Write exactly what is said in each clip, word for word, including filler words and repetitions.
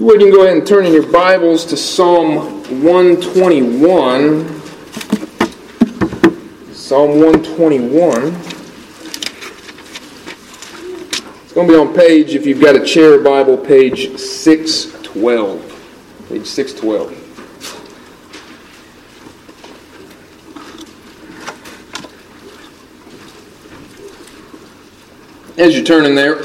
You can go ahead and turn in your Bibles to Psalm one twenty-one. Psalm one twenty-one. It's going to be on page, if you've got a chair Bible, page six twelve. Page six twelve. As you're turning there,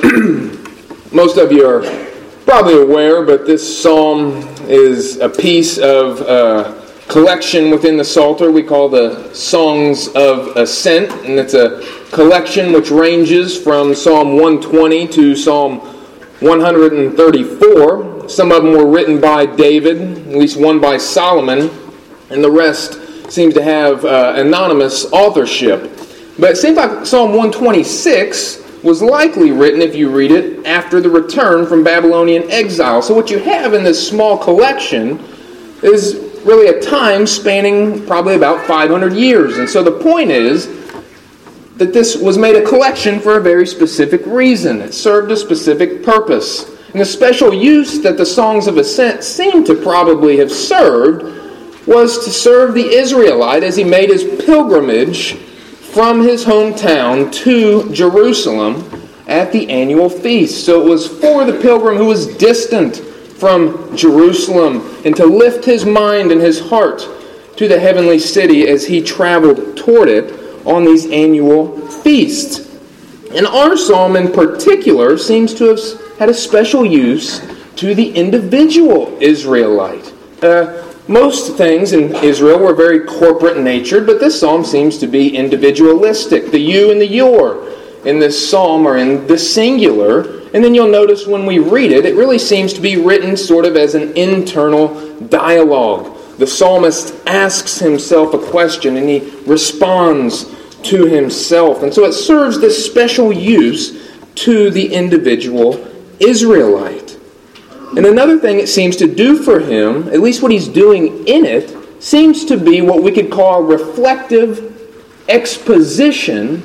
most of you are probably aware, but this psalm is a piece of a collection within the Psalter we call the Songs of Ascent, and it's a collection which ranges from Psalm one twenty to Psalm one thirty-four. Some of them were written by David, at least one by Solomon, and the rest seems to have uh, anonymous authorship. But it seems like Psalm one twenty-six was likely written, if you read it, after the return from Babylonian exile. So what you have in this small collection is really a time spanning probably about five hundred years. And so the point is that this was made a collection for a very specific reason. It served a specific purpose. And the special use that the Songs of Ascent seem to probably have served was to serve the Israelite as he made his pilgrimage from his hometown to Jerusalem at the annual feast. So it was for the pilgrim who was distant from Jerusalem and to lift his mind and his heart to the heavenly city as he traveled toward it on these annual feasts. And our psalm in particular seems to have had a special use to the individual Israelite. Uh, Most things in Israel were very corporate-natured, but this psalm seems to be individualistic. The you and the your in this psalm are in the singular, and then you'll notice when we read it, it really seems to be written sort of as an internal dialogue. The psalmist asks himself a question, and he responds to himself. And so it serves this special use to the individual Israelite. And another thing it seems to do for him, at least what he's doing in it, seems to be what we could call reflective exposition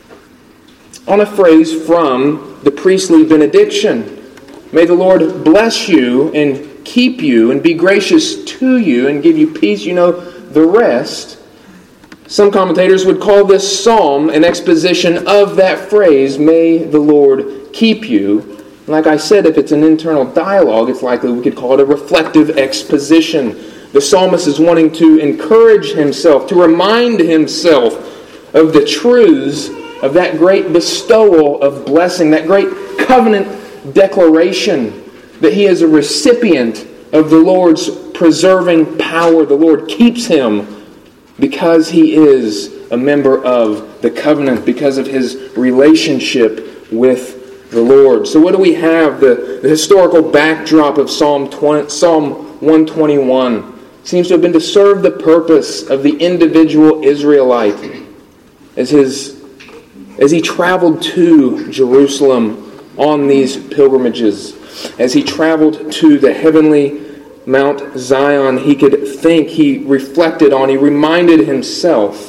on a phrase from the priestly benediction. May the Lord bless you and keep you and be gracious to you and give you peace. You know the rest. Some commentators would call this psalm an exposition of that phrase, may the Lord keep you. Like I said, if it's an internal dialogue, it's likely we could call it a reflective exposition. The psalmist is wanting to encourage himself, to remind himself of the truths of that great bestowal of blessing, that great covenant declaration that he is a recipient of the Lord's preserving power. The Lord keeps him because he is a member of the covenant, because of his relationship with the Lord. So what do we have? The, the historical backdrop of Psalm twenty, Psalm one twenty-one seems to have been to serve the purpose of the individual Israelite as his as he traveled to Jerusalem on these pilgrimages. As he traveled to the heavenly Mount Zion, he could think, he reflected on, he reminded himself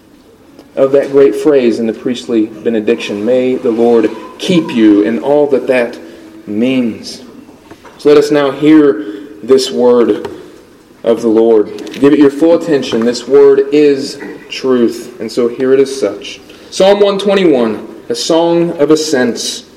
of that great phrase in the priestly benediction, may the Lord keep you, and all that that means. So let us now hear this word of the Lord. Give it your full attention. This word is truth, and so here it is such. Psalm one twenty-one, a song of ascents.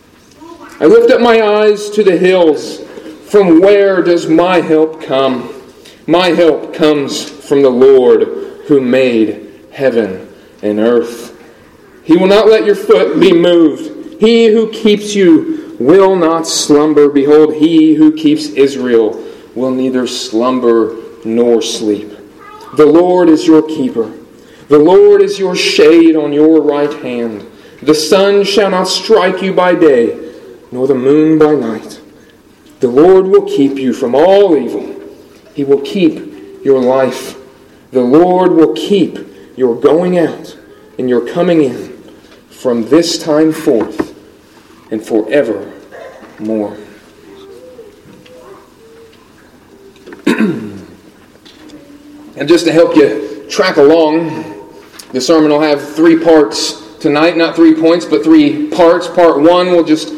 I lift up my eyes to the hills. From where does my help come? My help comes from the Lord who made heaven and earth. He will not let your foot be moved. He who keeps you will not slumber. Behold, he who keeps Israel will neither slumber nor sleep. The Lord is your keeper. The Lord is your shade on your right hand. The sun shall not strike you by day, nor the moon by night. The Lord will keep you from all evil. He will keep your life. The Lord will keep your going out and your coming in from this time forth and forevermore. And just to help you track along, the sermon will have three parts tonight. Not three points, but three parts. Part one will just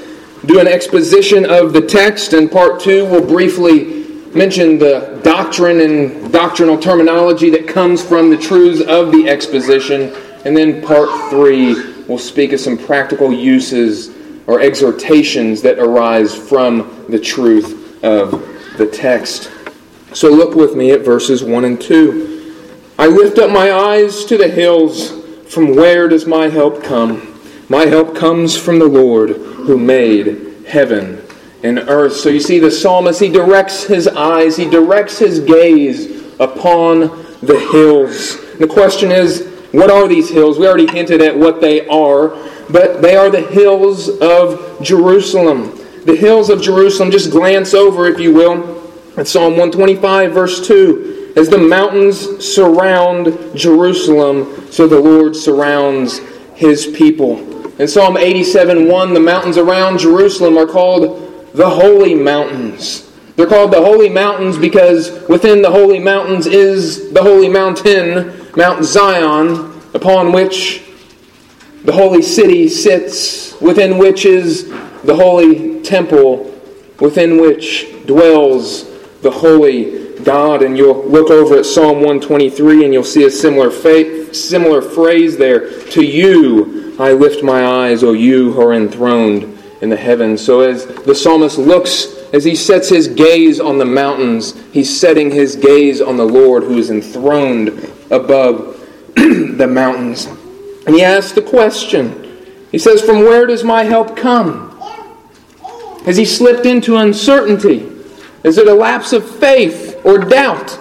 do an exposition of the text. In part two, we'll briefly mention the doctrine and doctrinal terminology that comes from the truths of the exposition. And then part three, we'll speak of some practical uses or exhortations that arise from the truth of the text. So look with me at verses one and two. I lift up my eyes to the hills. From where does my help come? My help comes from the Lord who made heaven and earth. So you see, the psalmist, he directs his eyes, he directs his gaze upon the hills. The question is, what are these hills? We already hinted at what they are, but they are the hills of Jerusalem. The hills of Jerusalem, just glance over, if you will, at Psalm one twenty-five, verse two. As the mountains surround Jerusalem, so the Lord surrounds His people. In Psalm eighty-seven, one, the mountains around Jerusalem are called the Holy Mountains. They're called the Holy Mountains because within the Holy Mountains is the Holy Mountain, Mount Zion, upon which the Holy City sits, within which is the Holy Temple, within which dwells the Holy God. And you'll look over at Psalm one twenty-three and you'll see a similar fa- similar phrase there. To you I lift my eyes, O you who are enthroned in the heavens. So as the psalmist looks, as he sets his gaze on the mountains, he's setting his gaze on the Lord who is enthroned above the mountains. And he asks the question. He says, from where does my help come? Has he slipped into uncertainty? Is it a lapse of faith or doubt?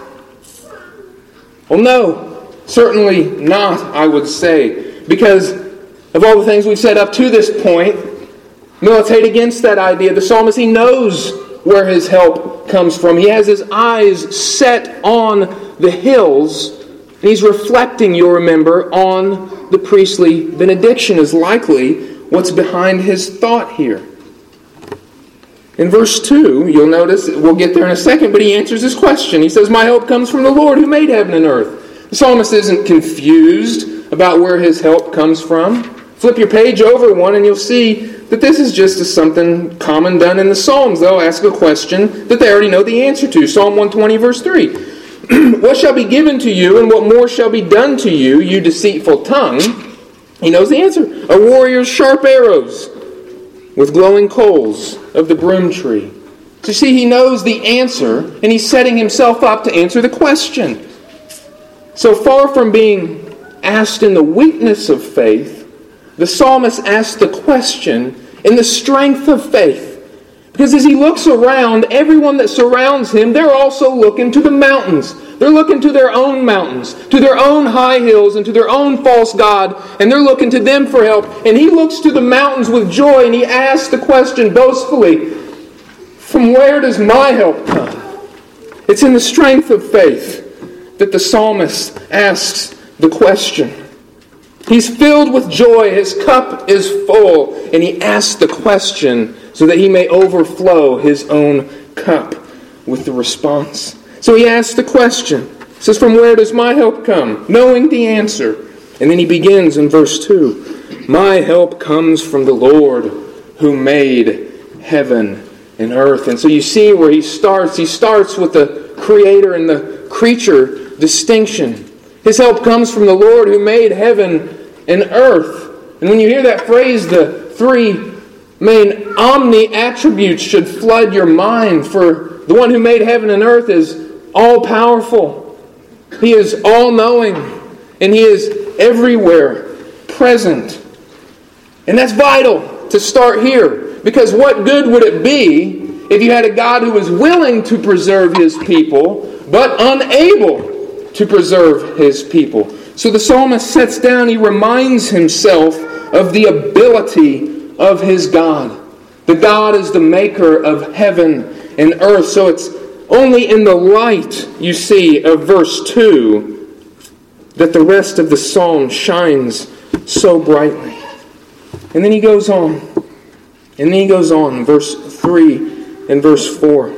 Well, no, certainly not, I would say. Because of all the things we've said up to this point, militate against that idea. The psalmist, he knows where his help comes from. He has his eyes set on the hills, and he's reflecting, you'll remember, on the priestly benediction is likely what's behind his thought here. In verse two, you'll notice, we'll get there in a second, but he answers this question. He says, my help comes from the Lord who made heaven and earth. The psalmist isn't confused about where his help comes from. Flip your page over one and you'll see that this is just a something common done in the Psalms. They'll ask a question that they already know the answer to. Psalm one twenty, verse three. What shall be given to you, and what more shall be done to you, you deceitful tongue? He knows the answer. A warrior's sharp arrows with glowing coals of the broom tree. So you see, he knows the answer, and he's setting himself up to answer the question. So far from being asked in the weakness of faith, the psalmist asks the question in the strength of faith. Because as he looks around, everyone that surrounds him, they're also looking to the mountains. They're looking to their own mountains, to their own high hills, and to their own false god, and they're looking to them for help. And he looks to the mountains with joy, and he asks the question boastfully, from where does my help come? It's in the strength of faith that the psalmist asks the question. He's filled with joy, his cup is full, and he asks the question so that he may overflow his own cup with the response. So he asks the question. He says, from where does my help come? Knowing the answer. And then he begins in verse two. My help comes from the Lord who made heaven and earth. And so you see where he starts. He starts with the creator and the creature distinction. His help comes from the Lord who made heaven and earth. And when you hear that phrase, the three main omni-attributes should flood your mind. For the one who made heaven and earth is all-powerful. He is all-knowing. And He is everywhere present. And that's vital to start here. Because what good would it be if you had a God who was willing to preserve His people, but unable to preserve His people? So the psalmist sets down, he reminds himself of the ability of his God. The God is the maker of heaven and earth. So it's only in the light, you see, of verse two that the rest of the psalm shines so brightly. And then he goes on. And then he goes on, verse three and verse four.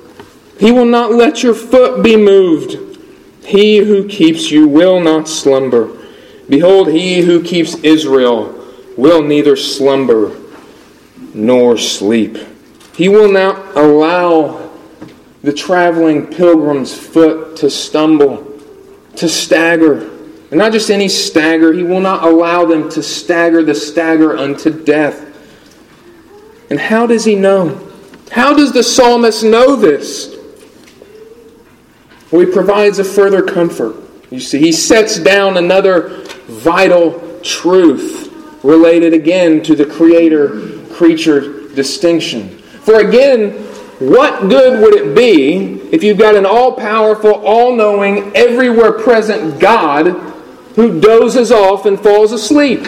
He will not let your foot be moved. He who keeps you will not slumber. Behold, He who keeps Israel will neither slumber nor sleep. He will not allow the traveling pilgrim's foot to stumble, to stagger. And not just any stagger. He will not allow them to stagger the stagger unto death. And how does he know? How does the psalmist know this? Well, he provides a further comfort. You see, he sets down another vital truth related again to the creator-creature distinction. For again, what good would it be if you've got an all-powerful, all-knowing, everywhere present God who dozes off and falls asleep?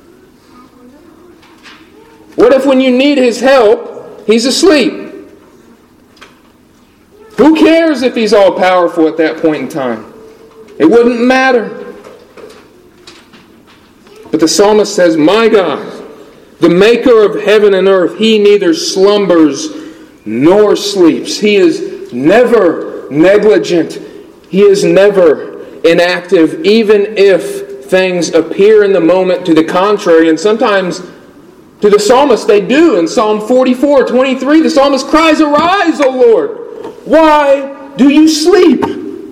What if when you need His help, He's asleep? Who cares if He's all-powerful at that point in time? It wouldn't matter. But the psalmist says, my God, the maker of heaven and earth, He neither slumbers nor sleeps. He is never negligent. He is never inactive, even if things appear in the moment to the contrary. And sometimes to the psalmist they do. In Psalm forty-four, twenty-three, the psalmist cries, arise, O Lord! Why do you sleep?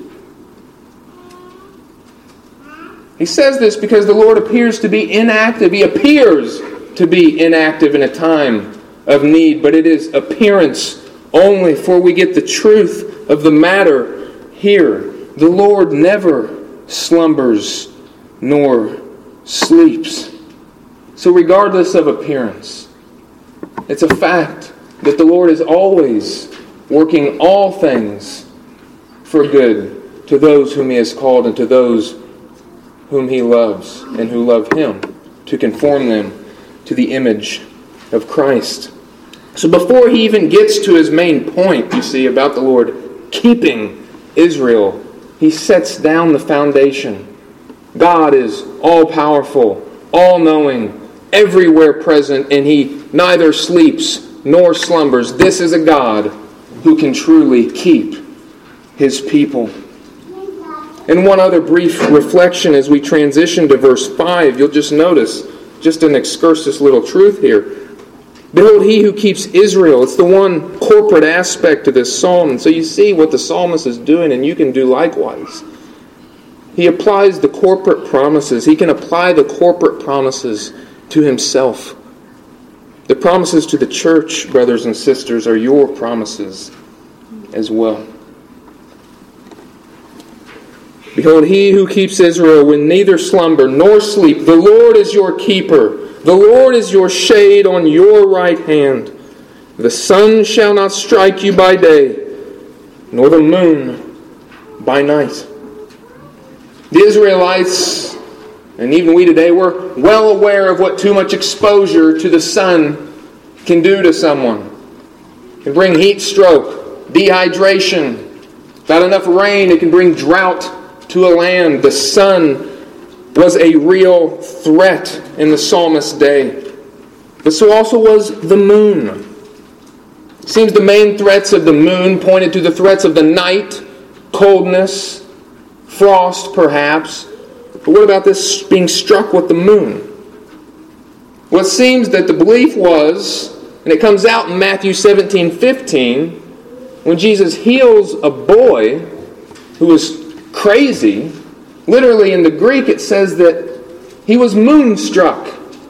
He says this because the Lord appears to be inactive. He appears to be inactive in a time of need, but it is appearance only, for we get the truth of the matter here. The Lord never slumbers nor sleeps. So regardless of appearance, it's a fact that the Lord is always working all things for good to those whom He has called and to those whom He loves and who love Him, to conform them to the image of Christ. So before he even gets to his main point, you see, about the Lord keeping Israel, he sets down the foundation. God is all-powerful, all-knowing, everywhere present, and He neither sleeps nor slumbers. This is a God who can truly keep His people. And one other brief reflection as we transition to verse five, you'll just notice just an excursus little truth here. Behold, He who keeps Israel. It's the one corporate aspect of this psalm. And so you see what the psalmist is doing, and you can do likewise. He applies the corporate promises. He can apply the corporate promises to himself. The promises to the church, brothers and sisters, are your promises as well. Behold, He who keeps Israel will neither slumber nor sleep. The Lord is your keeper. The Lord is your shade on your right hand. The sun shall not strike you by day, nor the moon by night. The Israelites, and even we today, we're well aware of what too much exposure to the sun can do to someone. It can bring heat stroke, dehydration. Without enough rain, it can bring drought to a land. The sun was a real threat in the psalmist's day. But so also was the moon. It seems the main threats of the moon pointed to the threats of the night, coldness, frost perhaps. But what about this being struck with the moon? Well, it seems that the belief was, and it comes out in Matthew seventeen fifteen, when Jesus heals a boy who was crazy. Literally in the Greek it says that he was moonstruck.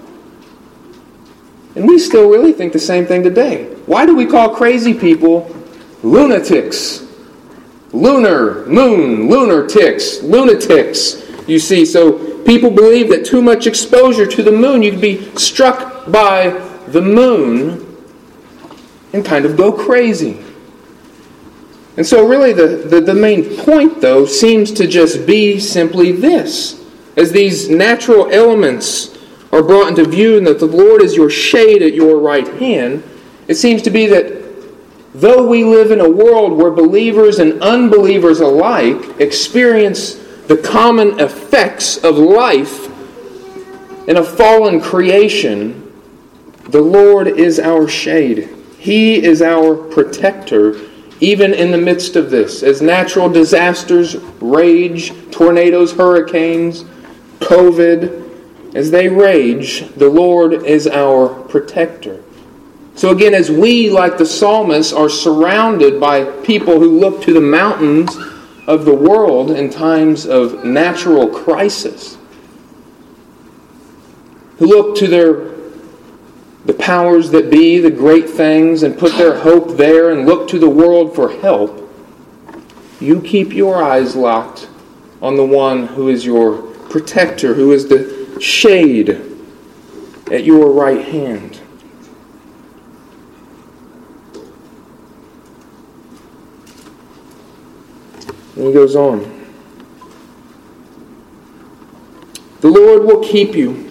And we still really think the same thing today. Why do we call crazy people lunatics? Lunar, moon, lunar ticks, lunatics. You see, so people believe that too much exposure to the moon, you could be struck by the moon and kind of go crazy. And so really the, the, the main point, though, seems to just be simply this. As these natural elements are brought into view and that the Lord is your shade at your right hand, it seems to be that though we live in a world where believers and unbelievers alike experience the common effects of life in a fallen creation, the Lord is our shade. He is our protector, even in the midst of this. As natural disasters rage, tornadoes, hurricanes, COVID, as they rage, the Lord is our protector. So again, as we, like the psalmist, are surrounded by people who look to the mountains of the world in times of natural crisis, who look to their the powers that be, the great things, and put their hope there and look to the world for help, you keep your eyes locked on the one who is your protector, who is the shade at your right hand. And he goes on. The Lord will keep you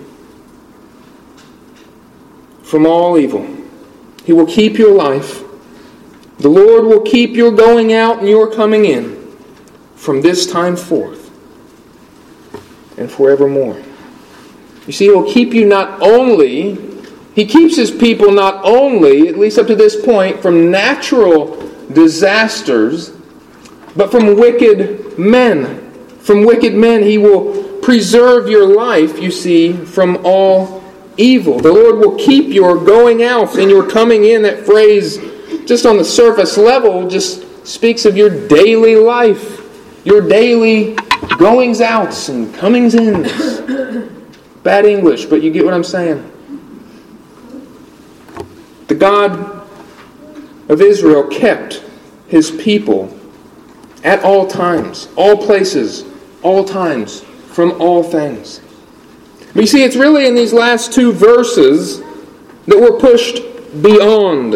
from all evil. He will keep your life. The Lord will keep your going out and your coming in from this time forth and forevermore. You see, He will keep you not only, He keeps His people not only, at least up to this point, from natural disasters, but from wicked men. From wicked men, He will preserve your life, you see, from all evil. The Lord will keep your going out and your coming in. That phrase, just on the surface level, just speaks of your daily life, your daily goings outs and comings ins. Bad English, but you get what I'm saying. The God of Israel kept His people at all times, all places, all times, from all things. But you see, it's really in these last two verses that we're pushed beyond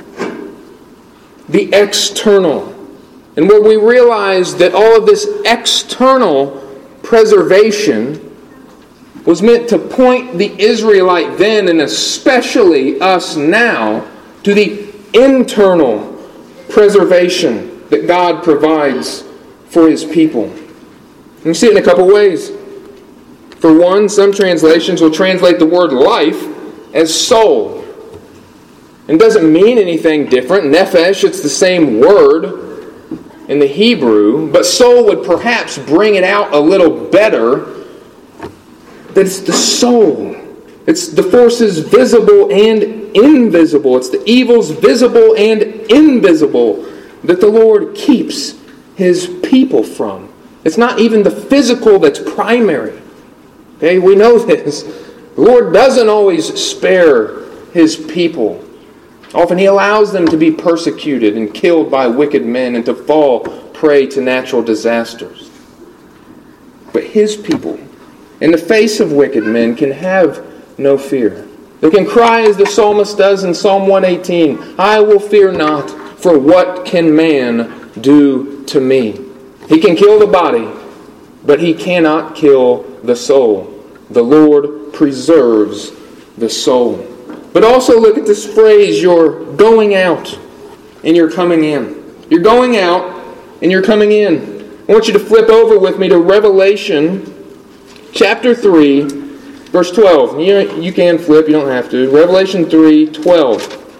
the external, and where we realize that all of this external preservation was meant to point the Israelite then, and especially us now, to the internal preservation that God provides for His people. And you see it in a couple ways. For one, some translations will translate the word life as soul. It doesn't mean anything different. Nephesh, it's the same word in the Hebrew, but soul would perhaps bring it out a little better. That it's the soul. It's the forces visible and invisible. It's the evils visible and invisible that the Lord keeps His people from. It's not even the physical that's primary. Okay, we know this. The Lord doesn't always spare His people. Often He allows them to be persecuted and killed by wicked men and to fall prey to natural disasters. But His people, in the face of wicked men, can have no fear. They can cry as the psalmist does in Psalm one eighteen, I will fear not, for what can man do to me? He can kill the body, but he cannot kill the soul. The Lord preserves the soul. But also look at this phrase, you're going out and you're coming in. You're going out and you're coming in. I want you to flip over with me to Revelation chapter three, verse twelve. You, you can flip, you don't have to. Revelation three, twelve.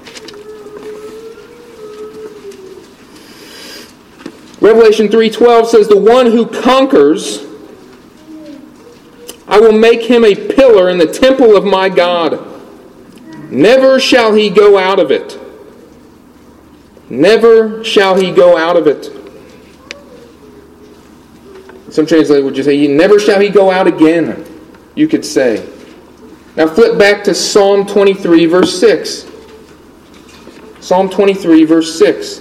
Revelation three twelve says, the one who conquers, I will make him a pillar in the temple of my God. Never shall he go out of it. Never shall he go out of it. Some translators would just say, never shall he go out again, you could say. Now flip back to Psalm twenty-three, verse six. Psalm twenty-three, verse six.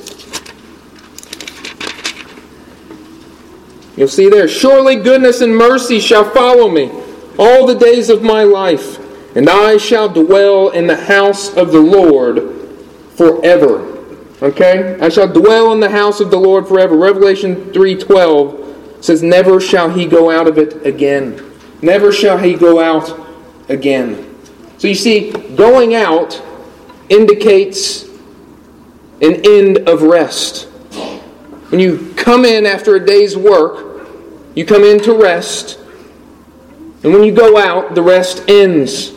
You'll see there, surely goodness and mercy shall follow me all the days of my life, and I shall dwell in the house of the Lord forever. Okay? I shall dwell in the house of the Lord forever. Revelation three twelve says, never shall he go out of it again. Never shall he go out again. So you see, going out indicates an end of rest. When you come in after a day's work, you come in to rest. And when you go out, the rest ends.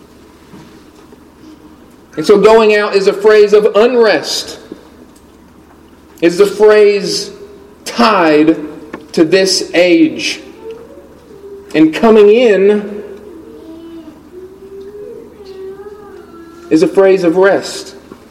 And so going out is a phrase of unrest. It's a phrase tied to this age. And coming in is a phrase of rest.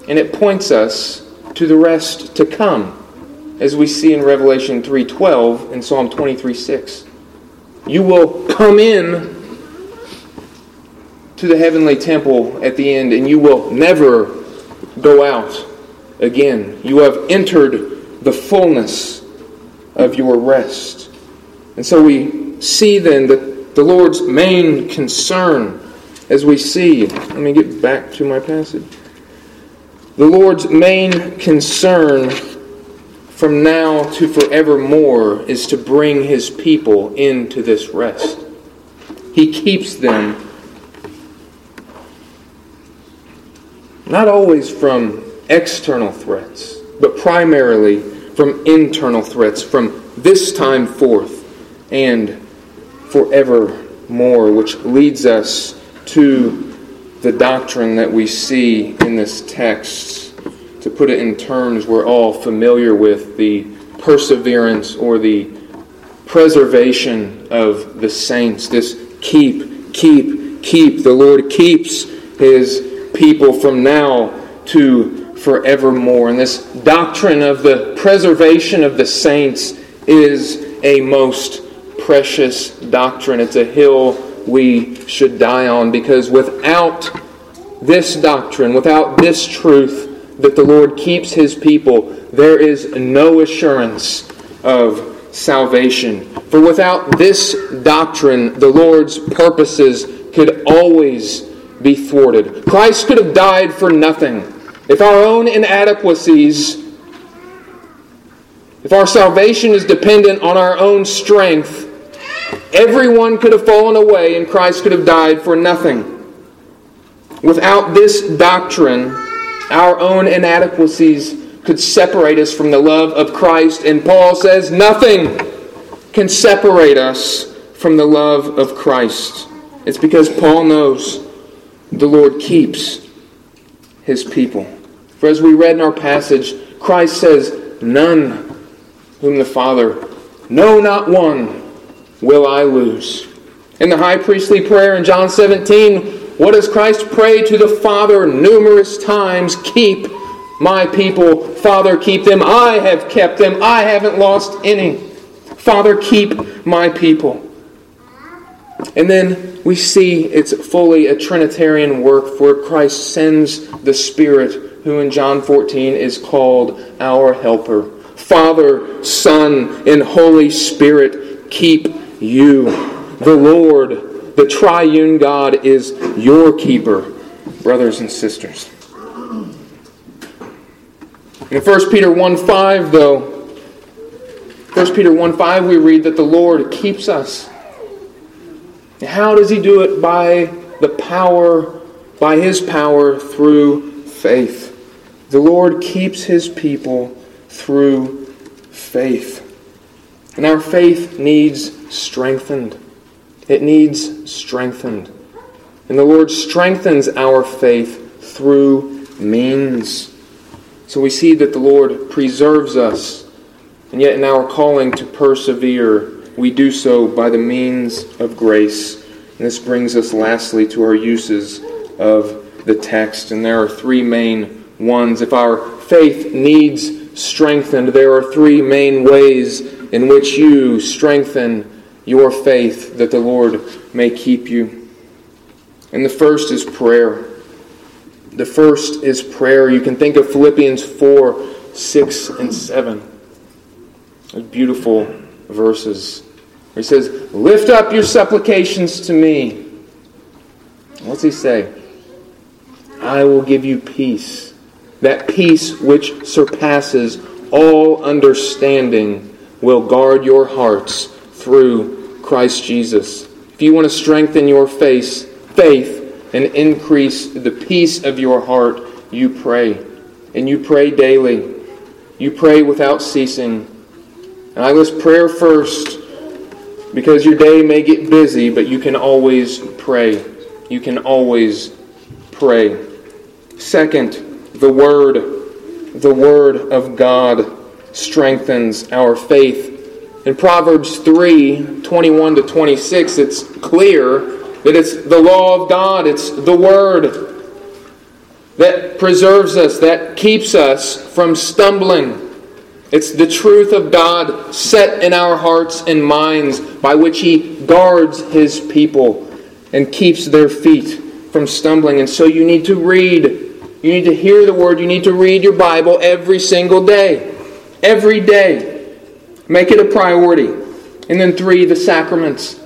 and it points us to the rest to come, as we see in Revelation three twelve and Psalm twenty-three six. You will come in to the heavenly temple at the end, and you will never go out again. You have entered the fullness of your rest. And so we see then that the Lord's main concern, as we see, let me get back to my passage. The Lord's main concern from now to forevermore is to bring His people into this rest. He keeps them not always from external threats, but primarily from internal threats, from this time forth and forevermore, which leads us to the doctrine that we see in this text. To put it in terms we're all familiar with, the perseverance or the preservation of the saints. This keep, keep, keep. The Lord keeps His people from now to forevermore. And this doctrine of the preservation of the saints is a most precious doctrine. It's a hill we should die on, because without this doctrine, without this truth that the Lord keeps His people, there is no assurance of salvation. For without this doctrine, the Lord's purposes could always be thwarted. Christ could have died for nothing. If our own inadequacies, if our salvation is dependent on our own strength, everyone could have fallen away and Christ could have died for nothing. Without this doctrine, our own inadequacies could separate us from the love of Christ. And Paul says nothing can separate us from the love of Christ. It's because Paul knows the Lord keeps His people. For as we read in our passage, Christ says, none whom the Father, no, not one, will I lose. In the high priestly prayer in John seventeen, what does Christ pray to the Father numerous times? Keep my people. Father, keep them. I have kept them. I haven't lost any. Father, keep my people. And then we see it's fully a Trinitarian work, for Christ sends the Spirit, who in John fourteen is called our helper. Father, Son, and Holy Spirit keep you. The Lord, the triune God, is your keeper, brothers and sisters. In First Peter one five, though, First Peter one five, we read that the Lord keeps us. How does He do it? By the power, by His power through faith. The Lord keeps His people through faith. And our faith needs strengthened. It needs strengthened. And the Lord strengthens our faith through means. So we see that the Lord preserves us. And yet in our calling to persevere, we do so by the means of grace. And this brings us lastly to our uses of the text. And there are three main ones. If our faith needs strengthened, there are three main ways in which you strengthen your faith that the Lord may keep you. And the first is prayer. The first is prayer. You can think of Philippians four, six, and seven. Those beautiful verses. He says, lift up your supplications to me. What's he say? I will give you peace. That peace which surpasses all understanding will guard your hearts through Christ Jesus. If you want to strengthen your faith, faith and increase the peace of your heart, you pray. And you pray daily. You pray without ceasing. And I list prayer first because your day may get busy, but you can always pray. You can always pray. Second, the Word. The Word of God strengthens our faith. In Proverbs three, twenty-one to twenty-six, it's clear that it's the law of God. It's the Word. that preserves us, that keeps us from stumbling. It's the truth of God set in our hearts and minds by which He guards His people and keeps their feet from stumbling. And so you need to read. You need to hear the Word. You need to read your Bible every single day. Every day. Make it a priority. And then three, the sacraments.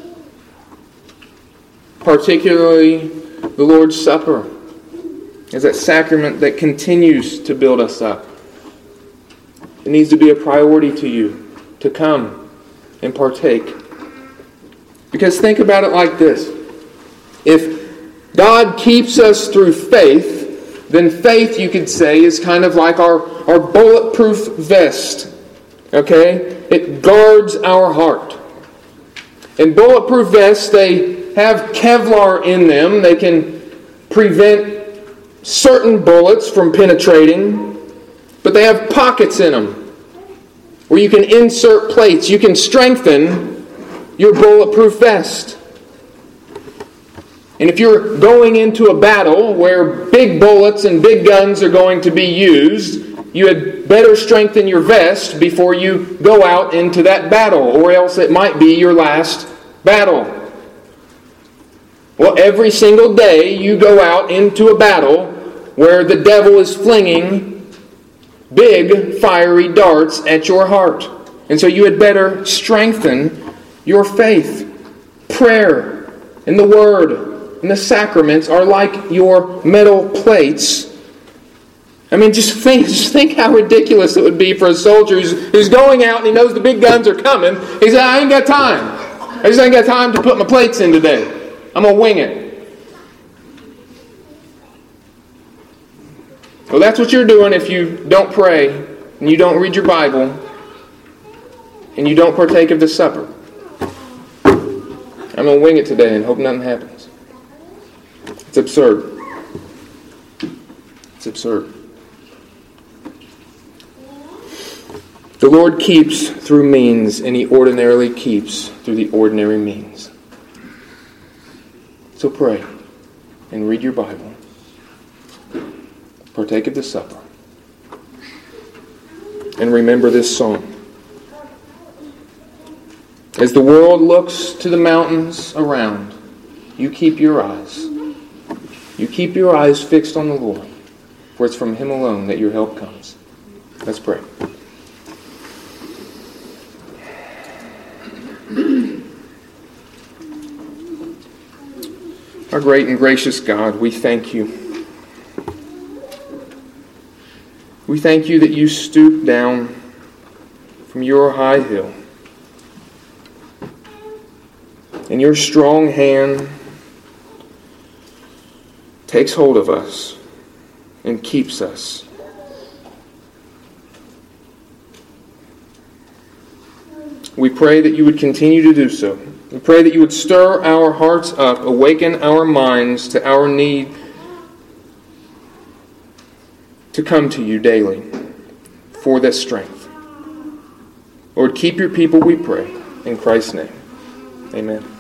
Particularly the Lord's Supper is that sacrament that continues to build us up. It needs to be a priority to you to come and partake. Because think about it like this. If God keeps us through faith, then faith, you could say, is kind of like our, our bulletproof vest. Okay? It guards our heart. And bulletproof vests, they have Kevlar in them. They can prevent certain bullets from penetrating. But they have pockets in them where you can insert plates. You can strengthen your bulletproof vest. And if you're going into a battle where big bullets and big guns are going to be used, you had better strengthen your vest before you go out into that battle, or else it might be your last battle. Well, every single day you go out into a battle where the devil is flinging big, fiery darts at your heart. And so you had better strengthen your faith. Prayer and the Word and the sacraments are like your metal plates. I mean, just think, just think how ridiculous it would be for a soldier who's, who's going out and he knows the big guns are coming. He said, I ain't got time. I just ain't got time to put my plates in today. I'm going to wing it. Well, that's what you're doing if you don't pray and you don't read your Bible and you don't partake of the supper. I'm going to wing it today and hope nothing happens. It's absurd. It's absurd. The Lord keeps through means, and He ordinarily keeps through the ordinary means. So pray and read your Bible. Partake of the supper. And remember this song. As the world looks to the mountains around, you keep your eyes. You keep your eyes fixed on the Lord, for it's from Him alone that your help comes. Let's pray. Our great and gracious God, we thank You. We thank You that You stoop down from Your high hill, and Your strong hand takes hold of us and keeps us. We pray that You would continue to do so. We pray that You would stir our hearts up, awaken our minds to our need to come to You daily for this strength. Lord, keep Your people, we pray. In Christ's name, amen.